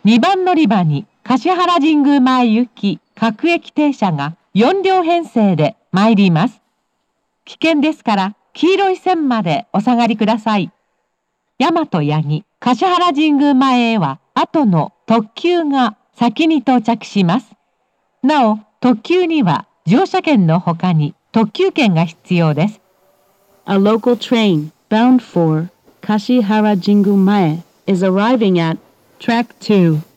2番乗り場に橿原神宮前行き各駅停車が4両編成で参ります。危険ですから黄色い線までお下がりください。大和八木橿原神宮前へは後の特急が先に到着します。なお、特急には乗車券の他に特急券が必要です。 A local train bound for Kashihara Jingu Mae is arriving at track 2.